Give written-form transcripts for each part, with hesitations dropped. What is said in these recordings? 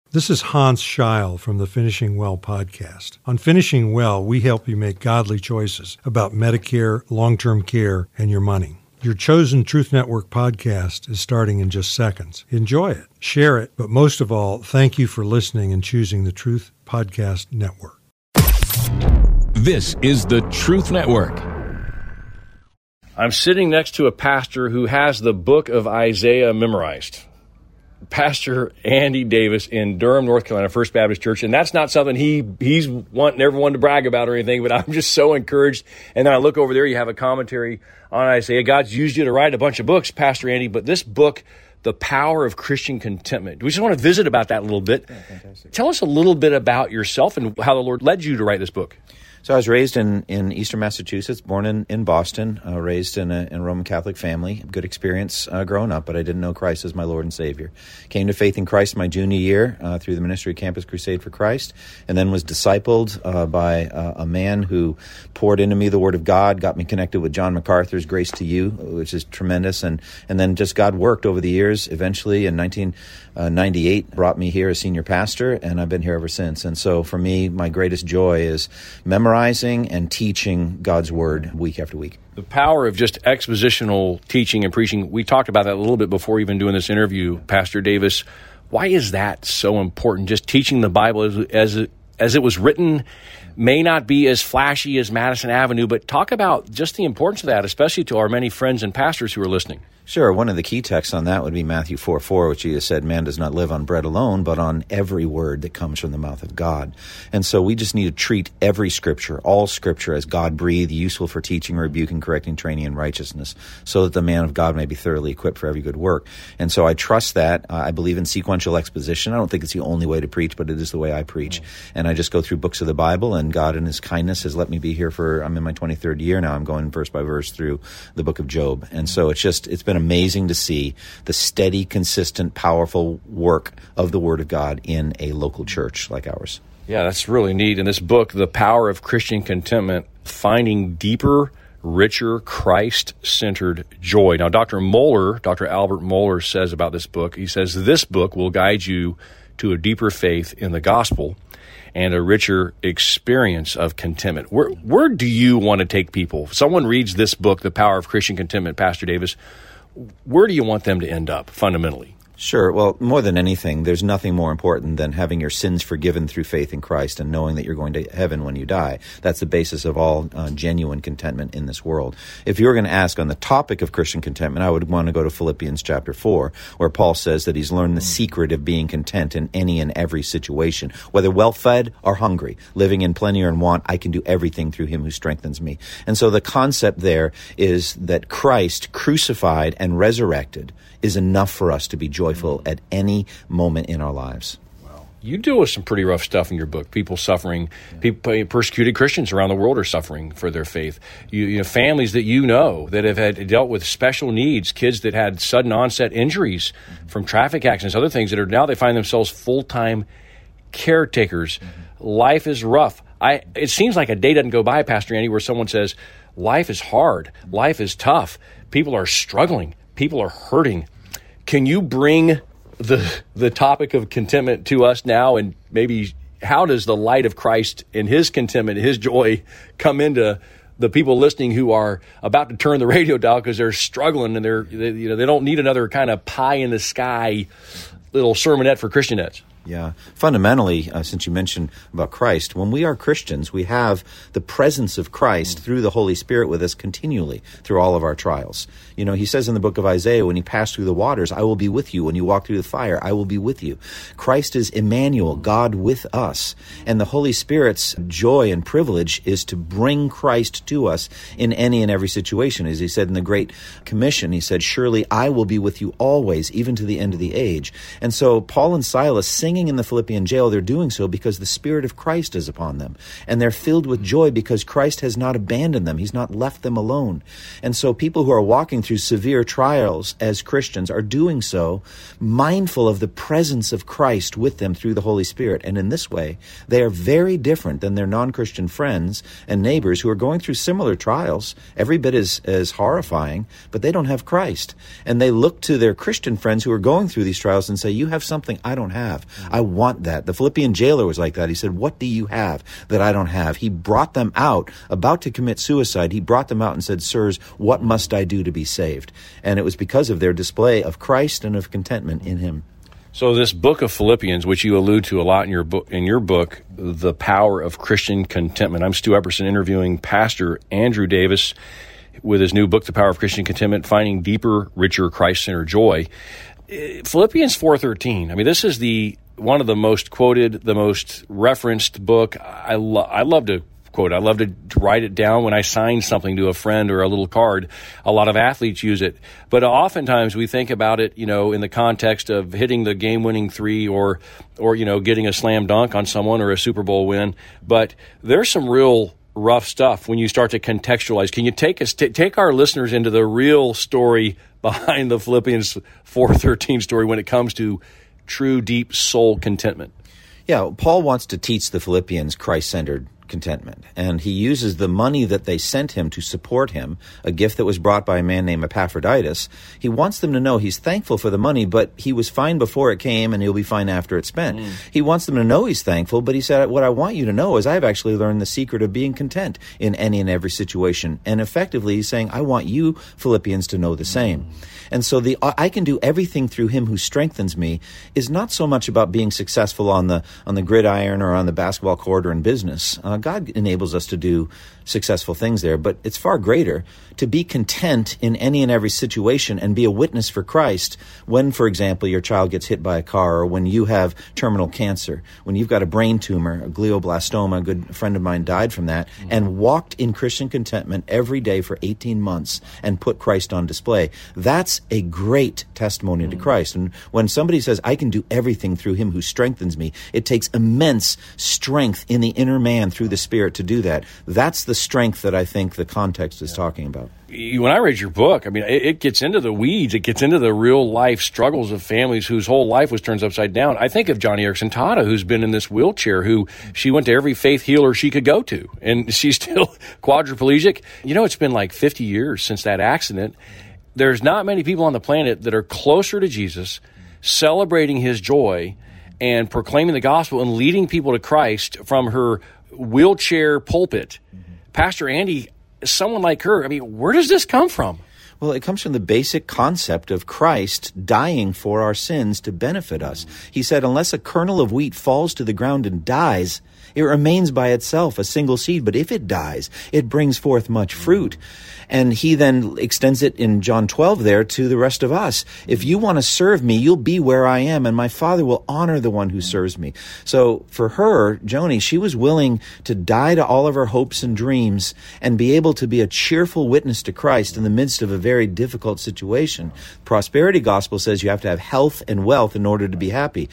This is Hans Scheil from the Finishing Well podcast. On Finishing Well, we help you make godly choices about Medicare, long-term care, and your money. Your chosen Truth Network podcast is starting in just seconds. Enjoy it, share it, but most of all, thank you for listening and choosing the Truth Podcast Network. This is the Truth Network. I'm sitting next to a pastor who has the book of Isaiah memorized. Pastor Andy Davis in Durham, North Carolina, First Baptist Church. And that's not something he's wanting everyone to brag about or anything, but I'm just so encouraged. And then I look over there, you have a commentary on Isaiah. God's used you to write a bunch of books, Pastor Andy, but this book, The Power of Christian Contentment. We just want to visit about that a little bit. Yeah, fantastic. Tell us a little bit about yourself and how the Lord led you to write this book. So I was raised in eastern Massachusetts, born in Boston, raised in a Roman Catholic family. Good experience growing up, but I didn't know Christ as my Lord and Savior. Came to faith in Christ my junior year through the ministry Campus Crusade for Christ, and then was discipled by a man who poured into me the Word of God, got me connected with John MacArthur's Grace to You, which is tremendous, and then just God worked over the years. Eventually, in 1998, brought me here as senior pastor, and I've been here ever since. And so for me, my greatest joy is memorizing and teaching God's Word week after week. The power of just expositional teaching and preaching, we talked about that a little bit before even doing this interview, Pastor Davis. Why is that so important? Just teaching the Bible as it was written may not be as flashy as Madison Avenue, but talk about just the importance of that, especially to our many friends and pastors who are listening. Sure. One of the key texts on that would be Matthew 4:4, which Jesus said, man does not live on bread alone, but on every word that comes from the mouth of God. And so we just need to treat every Scripture, all Scripture, as God-breathed, useful for teaching, rebuking, correcting, training in righteousness, so that the man of God may be thoroughly equipped for every good work. And so I trust that. I believe in sequential exposition. I don't think it's the only way to preach, but it is the way I preach. And I just go through books of the Bible, and God in His kindness has let me be here I'm in my 23rd year now. I'm going verse by verse through the book of Job. And so it's been amazing to see the steady, consistent, powerful work of the Word of God in a local church like ours. Yeah, that's really neat. In this book, The Power of Christian Contentment, finding deeper, richer, Christ-centered joy. Now, Dr. Albert Mohler says about this book, he says, this book will guide you to a deeper faith in the gospel and a richer experience of contentment. Where do you want to take people? If someone reads this book, The Power of Christian Contentment, Pastor Davis, where do you want them to end up fundamentally? Sure. Well, more than anything, there's nothing more important than having your sins forgiven through faith in Christ and knowing that you're going to heaven when you die. That's the basis of all genuine contentment in this world. If you were going to ask on the topic of Christian contentment, I would want to go to Philippians chapter 4, where Paul says that he's learned the secret of being content in any and every situation. Whether well-fed or hungry, living in plenty or in want, I can do everything through Him who strengthens me. And so the concept there is that Christ, crucified and resurrected, is enough for us to be joyful at any moment in our lives. Wow. You deal with some pretty rough stuff in your book. People suffering, persecuted Christians around the world are suffering for their faith. You know, families that have dealt with special needs, kids that had sudden onset injuries from traffic accidents, other things that are now they find themselves full-time caretakers. Life is rough. It seems like a day doesn't go by, Pastor Andy, where someone says, life is hard, life is tough, people are struggling, people are hurting. Can you bring the topic of contentment to us now, and maybe how does the light of Christ and His contentment, His joy come into the people listening who are about to turn the radio dial because they're struggling and they don't need another kind of pie in the sky little sermonette for Christianettes? Yeah. Fundamentally, since you mentioned about Christ, when we are Christians, we have the presence of Christ through the Holy Spirit with us continually through all of our trials. You know, He says in the book of Isaiah, when you pass through the waters, I will be with you. When you walk through the fire, I will be with you. Christ is Emmanuel, God with us. And the Holy Spirit's joy and privilege is to bring Christ to us in any and every situation. As He said in the Great Commission, He said, surely I will be with you always, even to the end of the age. And so Paul and Silas singing in the Philippian jail, they're doing so because the Spirit of Christ is upon them. And they're filled with joy because Christ has not abandoned them. He's not left them alone. And so people who are walking through severe trials as Christians are doing so mindful of the presence of Christ with them through the Holy Spirit. And in this way, they are very different than their non-Christian friends and neighbors who are going through similar trials, every bit as horrifying, but they don't have Christ. And they look to their Christian friends who are going through these trials and say, you have something I don't have. I want that. The Philippian jailer was like that. He said, what do you have that I don't have? He brought them out, about to commit suicide. He brought them out and said, sirs, what must I do to be saved? And it was because of their display of Christ and of contentment in him. So this book of Philippians, which you allude to a lot in your book, The Power of Christian Contentment. I'm Stu Epperson interviewing Pastor Andrew Davis with his new book, The Power of Christian Contentment, Finding Deeper, Richer, Christ-Centered Joy. Philippians 4:13. I mean, this is one of the most quoted, the most referenced book. I love to quote. I love to write it down when I sign something to a friend or a little card. A lot of athletes use it. But oftentimes we think about it, in the context of hitting the game-winning three or getting a slam dunk on someone or a Super Bowl win. But there's some real rough stuff when you start to contextualize. Can you take our listeners into the real story behind the Philippians 4:13 story when it comes to true, deep soul contentment? Yeah, Paul wants to teach the Philippians Christ-centered contentment. And he uses the money that they sent him to support him, a gift that was brought by a man named Epaphroditus. He wants them to know he's thankful for the money, but he was fine before it came and he'll be fine after it's spent. He wants them to know he's thankful, but he said, what I want you to know is I've actually learned the secret of being content in any and every situation. And effectively, he's saying, I want you, Philippians, to know the same. And so I can do everything through him who strengthens me is not so much about being successful on the gridiron or on the basketball court or in business. God enables us to do successful things there, but it's far greater to be content in any and every situation and be a witness for Christ when, for example, your child gets hit by a car, or when you have terminal cancer, when you've got a brain tumor, a glioblastoma. A good friend of mine died from that, and walked in Christian contentment every day for 18 months and put Christ on display. That's a great testimony to Christ. And when somebody says, I can do everything through him who strengthens me, it takes immense strength in the inner man through the Spirit to do that. That's the strength that I think the context is talking about. When I read your book, I mean, it gets into the weeds. It gets into the real life struggles of families whose whole life was turned upside down. I think of Johnny Erickson Tata, who's been in this wheelchair, who she went to every faith healer she could go to, and she's still quadriplegic. It's been like 50 years since that accident. There's not many people on the planet that are closer to Jesus, celebrating his joy and proclaiming the gospel and leading people to Christ from her wheelchair pulpit. Pastor Andy, someone like her, I mean, where does this come from? Well, it comes from the basic concept of Christ dying for our sins to benefit us. He said, unless a kernel of wheat falls to the ground and dies, it remains by itself a single seed. But if it dies, it brings forth much fruit. And he then extends it in John 12 there to the rest of us. If you want to serve me, you'll be where I am, and my Father will honor the one who serves me. So for her, Joni, she was willing to die to all of her hopes and dreams and be able to be a cheerful witness to Christ in the midst of a very difficult situation. Prosperity gospel says you have to have health and wealth in order to be happy.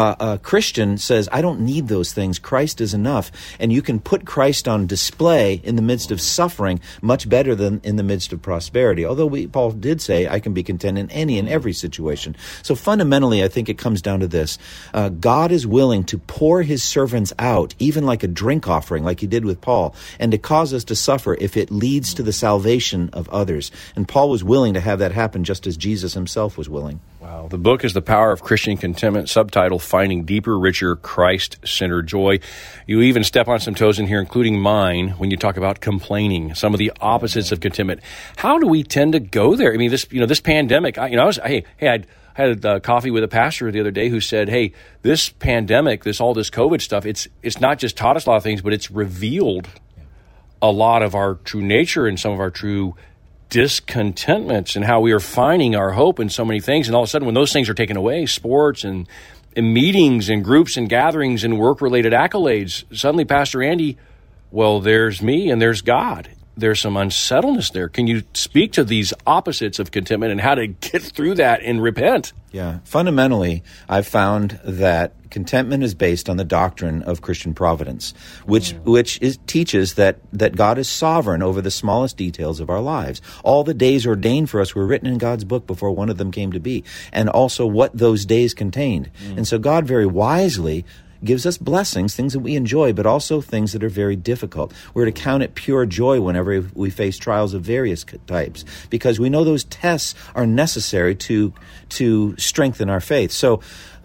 A Christian says, I don't need those things. Christ is enough. And you can put Christ on display in the midst of suffering much better than in the midst of prosperity. Although Paul did say, I can be content in any and every situation. So fundamentally, I think it comes down to this. God is willing to pour his servants out, even like a drink offering, like he did with Paul, and to cause us to suffer if it leads to the salvation of others. And Paul was willing to have that happen just as Jesus himself was willing. Wow. The book is The Power of Christian Contentment, subtitle, Finding Deeper, Richer, Christ-Centered Joy. You even step on some toes in here, including mine, when you talk about complaining, some of the opposites of contentment. How do we tend to go there? I mean, this pandemic, I had coffee with a pastor the other day who said, hey, this pandemic, all this COVID stuff, it's not just taught us a lot of things, but it's revealed a lot of our true nature and some of our true discontentments and how we are finding our hope in so many things. And all of a sudden, when those things are taken away, sports and meetings and groups and gatherings and work-related accolades, suddenly, Pastor Andy, well, there's me and there's God. There's some unsettledness there. Can you speak to these opposites of contentment and how to get through that and repent? Yeah. Fundamentally, I've found that contentment is based on the doctrine of Christian providence, which teaches that God is sovereign over the smallest details of our lives. All the days ordained for us were written in God's book before one of them came to be, and also what those days contained. And so God very wisely gives us blessings, things that we enjoy, but also things that are very difficult. We're to count it pure joy whenever we face trials of various types, because we know those tests are necessary to strengthen our faith. So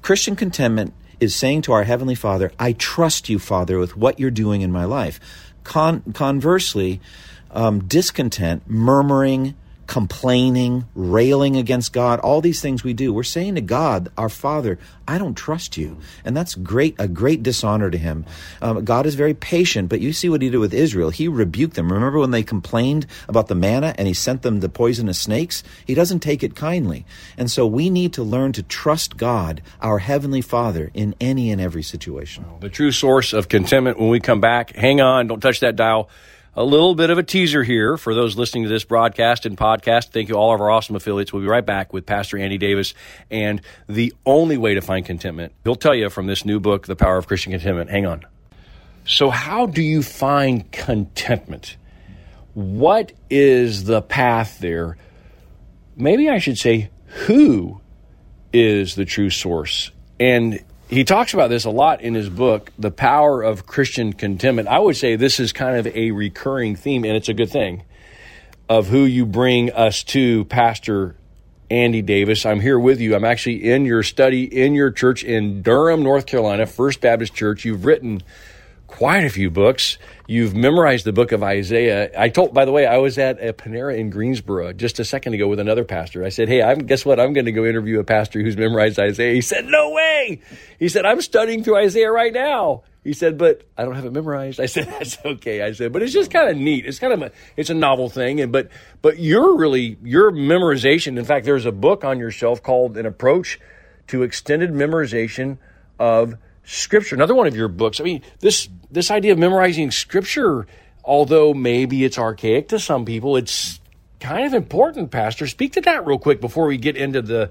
Christian contentment is saying to our Heavenly Father, I trust you, Father, with what you're doing in my life. Conversely, discontent, murmuring, complaining, railing against God, all these things we do, we're saying to God, our Father, I don't trust you. And that's a great dishonor to him. God is very patient, but you see what he did with Israel. He rebuked them. Remember when they complained about the manna and he sent them the poisonous snakes? He doesn't take it kindly. And so we need to learn to trust God, our Heavenly Father, in any and every situation. The true source of contentment. When we come back, hang on, don't touch that dial. A little bit of a teaser here for those listening to this broadcast and podcast. Thank you, all of our awesome affiliates. We'll be right back with Pastor Andy Davis and the only way to find contentment. He'll tell you from this new book, The Power of Christian Contentment. Hang on. So how do you find contentment? What is the path there? Maybe I should say, who is the true source? And he talks about this a lot in his book, The Power of Christian Contentment. I would say this is kind of a recurring theme, and it's a good thing, of who you bring us to, Pastor Andy Davis. I'm here with you. I'm actually in your study, in your church in Durham, North Carolina, First Baptist Church. You've written quite a few books. You've memorized the book of Isaiah. By the way, I was at a Panera in Greensboro just a second ago with another pastor. I said, hey, guess what? I'm going to go interview a pastor who's memorized Isaiah. He said, no way. He said, I'm studying through Isaiah right now. He said, but I don't have it memorized. I said, that's okay. I said, but it's just kind of neat. It's kind of it's a novel thing. But your memorization. In fact, there's a book on your shelf called An Approach to Extended Memorization of Scripture. Another one of your books. I mean, this idea of memorizing Scripture, although maybe it's archaic to some people, it's kind of important, Pastor. Speak to that real quick before we get into the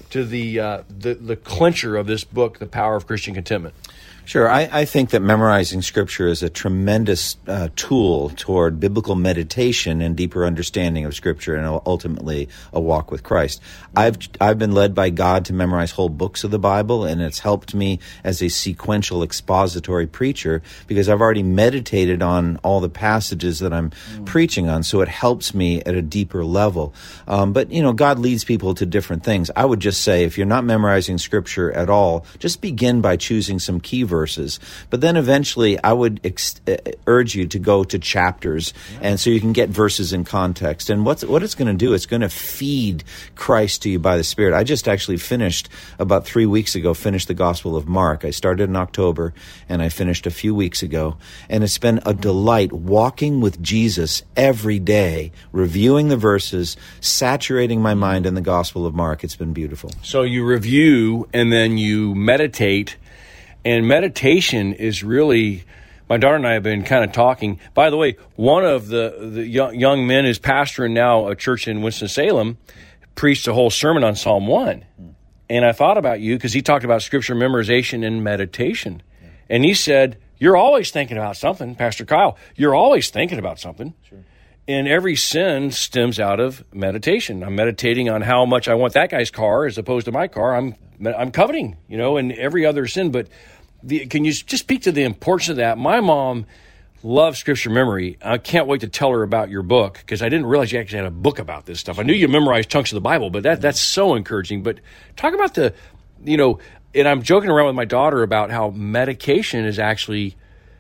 clincher of this book, The Power of Christian Contentment. Sure. I think that memorizing Scripture is a tremendous tool toward biblical meditation and deeper understanding of Scripture and ultimately a walk with Christ. I've been led by God to memorize whole books of the Bible, and it's helped me as a sequential expository preacher because I've already meditated on all the passages that I'm preaching on, so it helps me at a deeper level. But, God leads people to different things. I would just say if you're not memorizing Scripture at all, just begin by choosing some key verses. But then eventually I would urge you to go to chapters, and so you can get verses in context. And what it's going to do, it's going to feed Christ to you by the Spirit. I just actually finished, about 3 weeks ago, the Gospel of Mark. I started in October, and I finished a few weeks ago. And it's been a delight walking with Jesus every day, reviewing the verses, saturating my mind in the Gospel of Mark. It's been beautiful. So you review, and then you meditate. And meditation is really, my daughter and I have been kind of talking. By the way, one of the young men is pastoring now a church in Winston-Salem, preached a whole sermon on Psalm 1. And I thought about you because he talked about Scripture memorization and meditation. And he said, you're always thinking about something, Pastor Kyle. You're always thinking about something. Sure. And every sin stems out of meditation. I'm meditating on how much I want that guy's car as opposed to my car. I'm coveting, and every other sin. But can you just speak to the importance of that? My mom loves Scripture memory. I can't wait to tell her about your book because I didn't realize you actually had a book about this stuff. I knew you memorized chunks of the Bible, but that's so encouraging. But talk about and I'm joking around with my daughter about how meditation is actually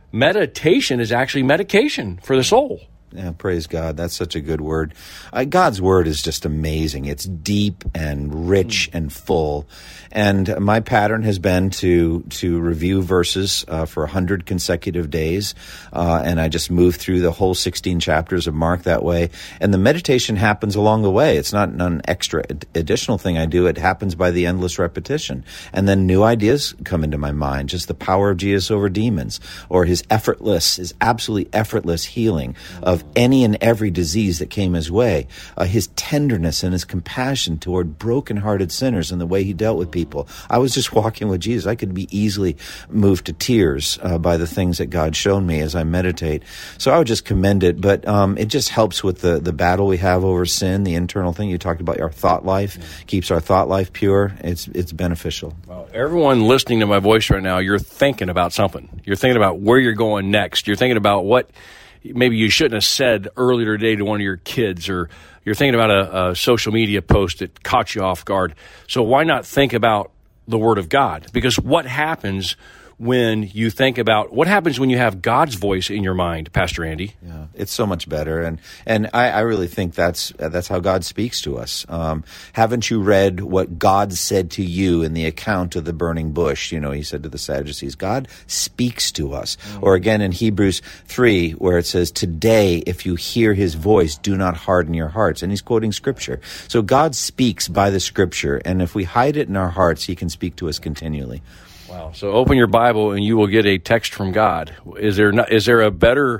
medication for the soul. Yeah, praise God. That's such a good word. God's word is just amazing. It's deep and rich and full. And my pattern has been to review verses for 100 consecutive days. And I just move through the whole 16 chapters of Mark that way. And the meditation happens along the way. It's not an extra additional thing I do. It happens by the endless repetition. And then new ideas come into my mind. Just the power of Jesus over demons, or his absolutely effortless healing of any and every disease that came his way, his tenderness and his compassion toward broken-hearted sinners and the way he dealt with people. I was just walking with Jesus. I could be easily moved to tears by the things that God's shown me as I meditate. So I would just commend it, but it just helps with the battle we have over sin, the internal thing. You talked about our thought life, keeps our thought life pure. It's beneficial. Well, everyone listening to my voice right now, you're thinking about something. You're thinking about where you're going next. You're thinking about what maybe you shouldn't have said earlier today to one of your kids, or you're thinking about a social media post that caught you off guard. So why not think about the Word of God. Because what happens when you think about, what happens when you have God's voice in your mind, Pastor Andy? Yeah, it's so much better, and I really think that's how God speaks to us. Haven't you read what God said to you in the account of the burning bush? He said to the Sadducees, God speaks to us. Or again in Hebrews 3, where it says, today, if you hear his voice, do not harden your hearts. And he's quoting Scripture. So God speaks by the Scripture, and if we hide it in our hearts, he can speak to us continually. Wow. So open your Bible and you will get a text from God. Is there a better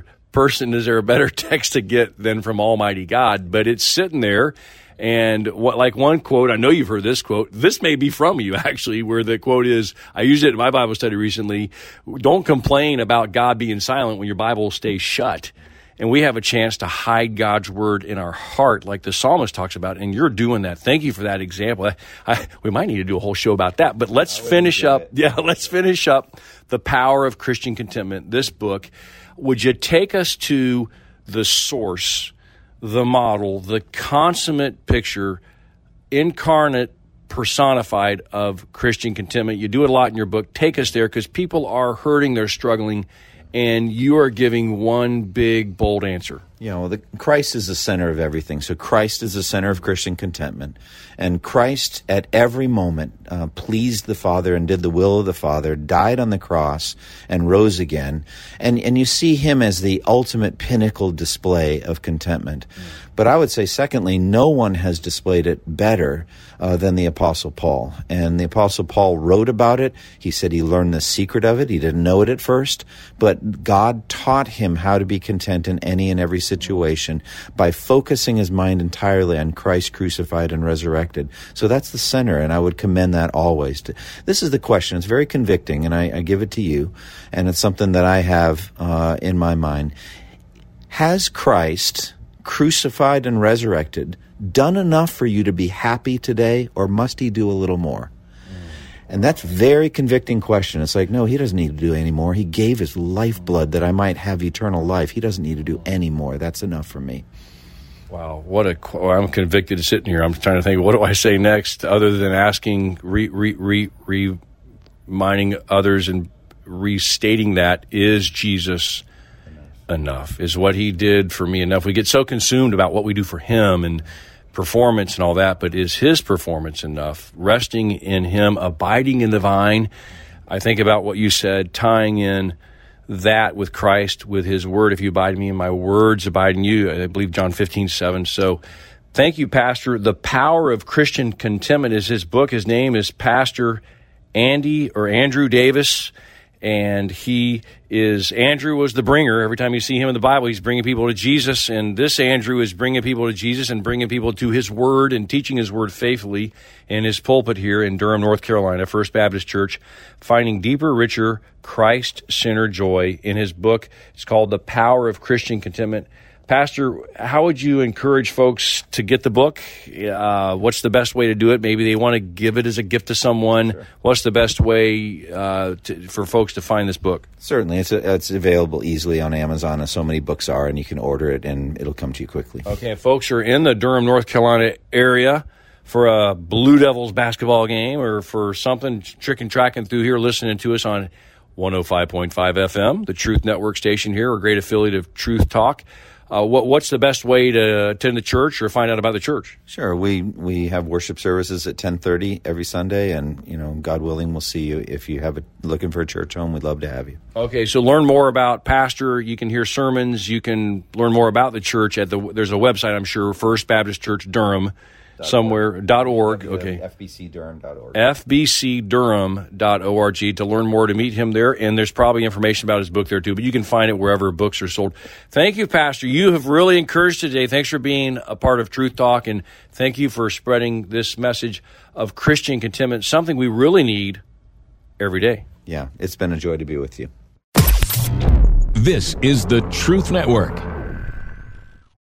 text to get than from Almighty God? But it's sitting there. And like one quote, I know you've heard this quote. This may be from you, actually, where the quote is, I used it in my Bible study recently, don't complain about God being silent when your Bible stays shut. And we have a chance to hide God's word in our heart, like the psalmist talks about, and you're doing that. Thank you for that example. We might need to do a whole show about that, but let's finish up. Yeah, let's finish up The Power of Christian Contentment, this book. Would you take us to the source, the model, the consummate picture, incarnate, personified of Christian contentment? You do it a lot in your book. Take us there, because people are hurting, they're struggling, and you are giving one big, bold answer. Christ is the center of everything. So Christ is the center of Christian contentment. And Christ, at every moment, pleased the Father and did the will of the Father, died on the cross and rose again. And you see him as the ultimate pinnacle display of contentment. But I would say, secondly, no one has displayed it better than the Apostle Paul. And the Apostle Paul wrote about it. He said he learned the secret of it. He didn't know it at first, but God taught him how to be content in any and every situation by focusing his mind entirely on Christ crucified and resurrected. So that's the center, and I would commend that always. This is the question. It's very convicting, and I give it to you, and it's something that I have in my mind. Has Christ crucified and resurrected done enough for you to be happy today, or must he do a little more? And that's a very convicting question. It's like, no, he doesn't need to do any more. He gave his lifeblood that I might have eternal life. He doesn't need to do any more. That's enough for me. Wow, I'm convicted of sitting here. I'm trying to think, what do I say next, other than asking, reminding others and restating that, is Jesus enough? Is what he did for me enough? We get so consumed about what we do for him and performance and all that, but is his performance enough? Resting in him, abiding in the vine. I think about what you said, tying in that with Christ, with his word. If you abide in me and my words abide in you, I believe John 15:7. So thank you, Pastor. The Power of Christian Contentment is his book. His name is Pastor Andrew Davis. And Andrew was the bringer. Every time you see him in the Bible, he's bringing people to Jesus. And this Andrew is bringing people to Jesus and bringing people to his word and teaching his word faithfully in his pulpit here in Durham, North Carolina, First Baptist Church, finding deeper, richer, Christ-centered joy in his book. It's called The Power of Christian Contentment. Pastor, how would you encourage folks to get the book? What's the best way to do it? Maybe they want to give it as a gift to someone. Sure. What's the best way for folks to find this book? Certainly. It's available easily on Amazon, as so many books are, and you can order it, and it'll come to you quickly. Okay, if folks are in the Durham, North Carolina area for a Blue Devils basketball game or for something tracking through here, listening to us on 105.5 FM, the Truth Network station here, a great affiliate of Truth Talk. What's the best way to attend the church or find out about the church? Sure. We have worship services at 10:30 every Sunday, and God willing, we'll see you. If you have looking for a church home, we'd love to have you. Okay, so learn more about Pastor. You can hear sermons. You can learn more about the church there's a website, I'm sure, First Baptist Church Durham. .org. Okay. FBCDurham.org. FBCDurham.org to learn more, to meet him there. And there's probably information about his book there too, but you can find it wherever books are sold. Thank you, Pastor. You have really encouraged today. Thanks for being a part of Truth Talk, and thank you for spreading this message of Christian contentment, something we really need every day. Yeah, it's been a joy to be with you. This is the Truth Network.